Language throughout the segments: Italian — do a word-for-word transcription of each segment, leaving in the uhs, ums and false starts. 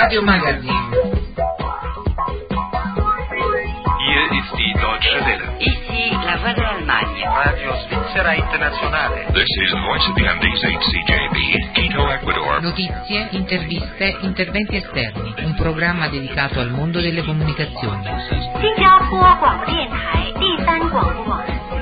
Radio Magazine. Hier ist die Deutsche Welle. Ici la voix de l'Allemagne. Radio Svizzera Internazionale. This is Voice of the Andes H C J B, Quito, Ecuador. Notizie, interviste, interventi esterni. Un programma dedicato al mondo delle comunicazioni. 新加坡广播电台第三广播网。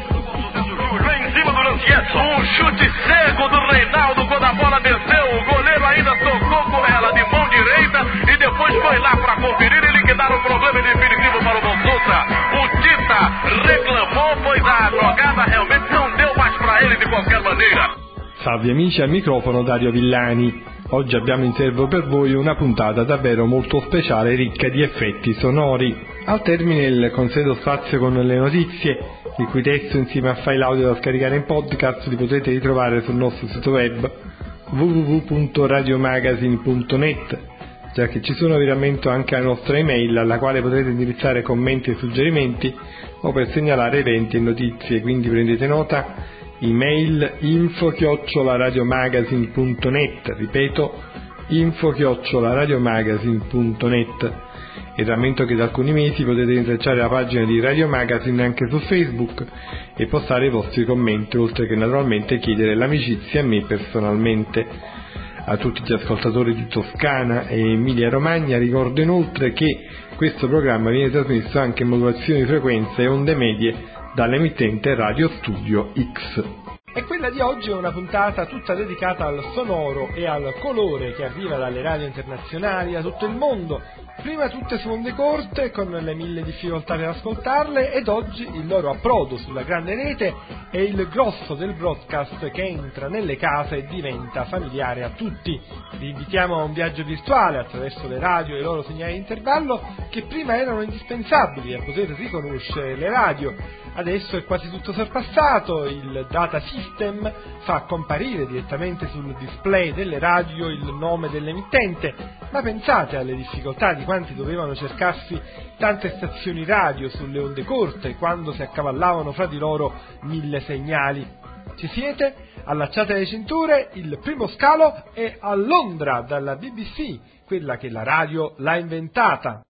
Lá em cima do Lanchietto, um chute cego do Reinaldo quando a bola desceu. O goleiro ainda tocou com ela de mão direita e depois foi lá para conferir e liquidar o problema definitivo para o Bonsuta. O Tita reclamou, pois a jogada realmente não deu mais para ele de qualquer maneira. Salve amici, al microfono Dario Villani. Oggi abbiamo in serbo per voi una puntata davvero molto speciale, ricca di effetti sonori. Al termine il consueto spazio con le notizie, il cui testo insieme a file audio da scaricare in podcast li potrete ritrovare sul nostro sito web w w w punto radiomagazine punto net, già che ci sono veramente anche la nostra email alla quale potrete indirizzare commenti e suggerimenti o per segnalare eventi e notizie, quindi prendete nota. Email info chiocciola radiomagazine punto net, ripeto info chiocciola radiomagazine punto net. E rammento che da alcuni mesi potete rintracciare la pagina di Radio Magazine anche su Facebook e postare i vostri commenti, oltre che naturalmente chiedere l'amicizia a me personalmente. A tutti gli ascoltatori di Toscana e Emilia Romagna ricordo inoltre che questo programma viene trasmesso anche in modulazione di frequenza e onde medie dall'emittente Radio Studio X. E quella di oggi è una puntata tutta dedicata al sonoro e al colore che arriva dalle radio internazionali da tutto il mondo, prima tutte su onde corte con le mille difficoltà per ascoltarle, ed oggi il loro approdo sulla grande rete e il grosso del broadcast che entra nelle case e diventa familiare a tutti. Vi invitiamo a un viaggio virtuale attraverso le radio e i loro segnali di intervallo che prima erano indispensabili a poter riconoscere le radio. Adesso è quasi tutto sorpassato, il data system fa comparire direttamente sul display delle radio il nome dell'emittente, ma pensate alle difficoltà di quanti dovevano cercarsi tante stazioni radio sulle onde corte quando si accavallavano fra di loro mille segnali. Ci siete? Allacciate le cinture, il primo scalo è a Londra dalla B B C, quella che la radio l'ha inventata.